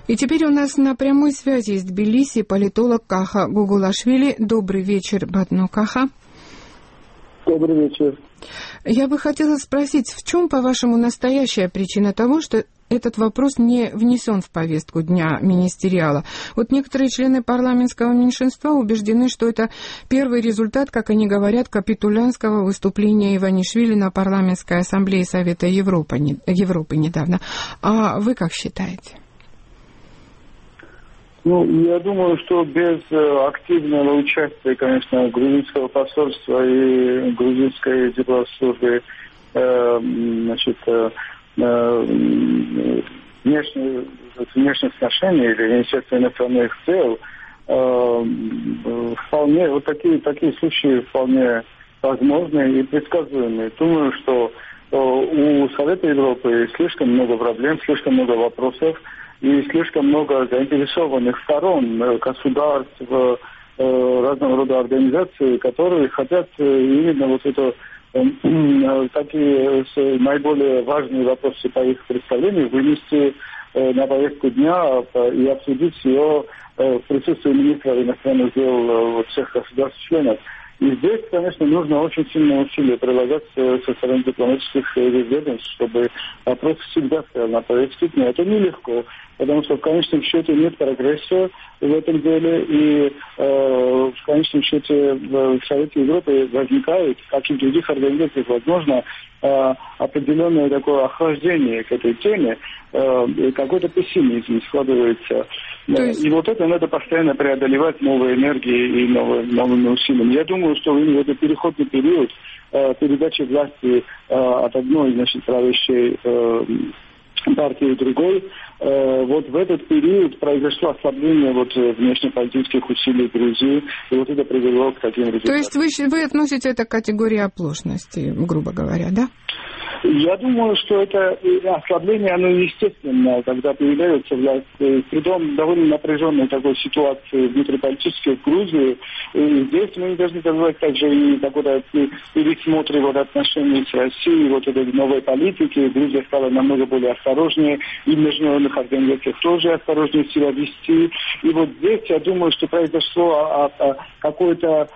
И теперь у нас на прямой связи из Тбилиси политолог Каха Гугулашвили. Добрый вечер, Батно Каха. Добрый вечер. Я бы хотела спросить, в чем, по-вашему, настоящая причина того, что этот вопрос не внесен в повестку дня министериала? Вот некоторые члены парламентского меньшинства убеждены, что это первый результат, как они говорят, капитулянского выступления Иванишвили на парламентской ассамблее Совета Европы недавно. А вы как считаете? Я думаю, что без активного участия, конечно, грузинского посольства и грузинской дипломатической внешних отношений или Министерства иностранных дел, вполне, вот такие случаи вполне возможны и предсказуемы. Думаю, что у Совета Европы слишком много проблем, слишком много вопросов, и слишком много заинтересованных сторон, государств, разного рода организаций, которые хотят именно вот это такие наиболее важные вопросы по их представлению вынести на повестку дня и обсудить ее в присутствии министра иностранных дел всех государств-членов. И здесь, конечно, нужно очень сильное усилие прилагать со стороны дипломатических ведомств, чтобы вопрос всегда стоял на повестке дня. Это нелегко, потому что в конечном счете нет прогресса в этом деле, и в конечном счете в Совете Европы возникает, как и в других организациях, возможно, определенное такое охлаждение к этой теме, какой-то пессимизм складывается. И вот это надо постоянно преодолевать новой энергией и новыми усилиями. Я думаю, что в этот переходный период передачи власти от одной, правящей партии к другой, вот в этот период произошло ослабление внешнеполитических усилий Грузии, и вот это привело к таким результатам. То есть вы относите это к категории оплошности, грубо говоря, да? Я думаю, что это ослабление, оно естественно, когда появляется власть. При том довольно напряженной такой ситуации внутриполитической в Грузии. И здесь мы не должны забывать также и какой-то пересмотр отношений с Россией, этой новой политики. Грузия стала намного более осторожнее, и в международных организациях тоже осторожнее себя вести. И вот здесь, я думаю, что произошло какое-то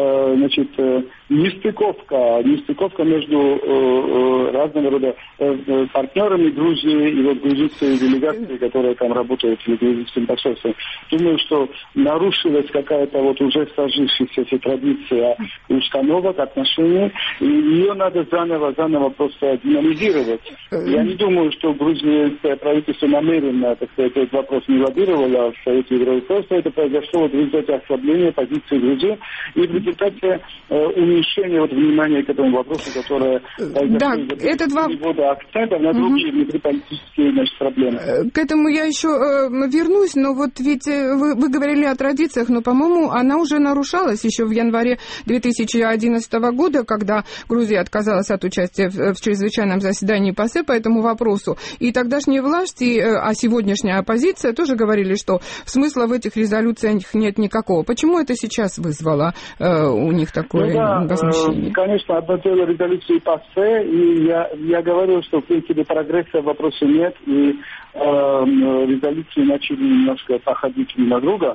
нестыковка между разного рода партнерами Грузии и грузинской делегацией, которая там работает в грузинском посольстве. Думаю, что нарушилась какая-то уже сложившаяся традиция установок, отношений, и ее надо заново просто динамизировать. Я не думаю, что грузинское правительство намеренно, этот вопрос не лоббировало в Совете Европы. Просто это произошло в результате ослабления позиции Грузии и в результате уменьшения внимания к этому вопросу, которое перевода акцентов на другие внутриполитические проблемы. К этому я еще вернусь, но ведь вы говорили о традициях, но, по-моему, она уже нарушалась еще в январе 2011 года, когда Грузия отказалась от участия в чрезвычайном заседании ПАСЕ по этому вопросу. И тогдашние власти, а сегодняшняя оппозиция тоже говорили, что смысла в этих резолюциях нет никакого. Почему это сейчас вызвало у них такое возмущение? Конечно, одно дело резолюции ПАСЕ, и я говорил, что в принципе прогресса в вопросе нет, и резолюции начали немножко походить друг на друга.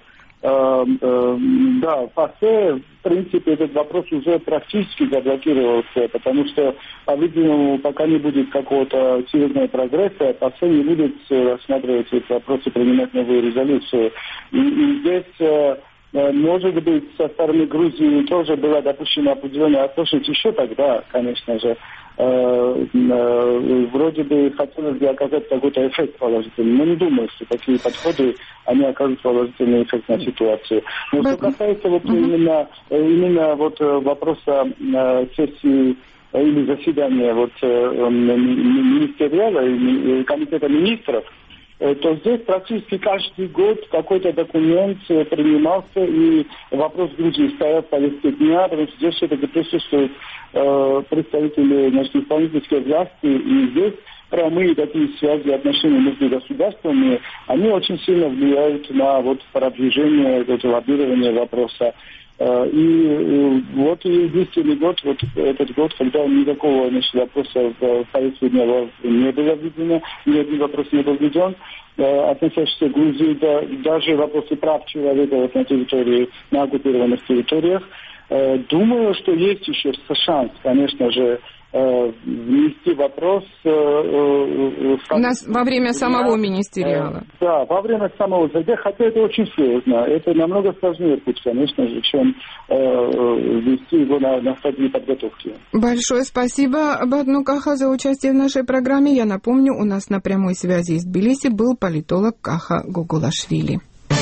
ПАСЕ, в принципе, этот вопрос уже практически заблокировался, потому что, по-видимому, пока не будет какого-то серьезного прогресса, ПАСЕ не будет рассматривать эти вопросы, принимать новые резолюции. И здесь... Может быть, со стороны Грузии тоже была допущена определенная оплошность еще тогда, конечно же. Вроде бы хотелось бы оказать какой-то эффект положительный, но не думаю, что такие подходы, они окажут положительный эффект на ситуацию. Но что касается именно вопроса сессии или заседания министериала или комитета министров, то здесь практически каждый год какой-то документ принимался, и вопрос Грузии стоял в повестке дня, потому что здесь все-таки присутствуют представители исполнительской власти, и здесь прямые такие связи, отношения между государствами, они очень сильно влияют на продвижение, лоббирование вопроса. И вот единственный год, вот этот год, когда никакого вопроса в повестке дня не было введено, ни один вопрос не был введен, относящийся к Грузии, даже вопросы прав человека вот на территории, на оккупированных территориях. Думаю, что есть еще шанс, конечно же, внести вопрос во время самого министериала. Да, во время самого ЗД, хотя это очень сложно. Это намного сложнее путь, конечно же, чем ввести его на стадии подготовки. Большое спасибо, Батну Каха, за участие в нашей программе. Я напомню, у нас на прямой связи из Тбилиси был политолог Каха Гугулашвили.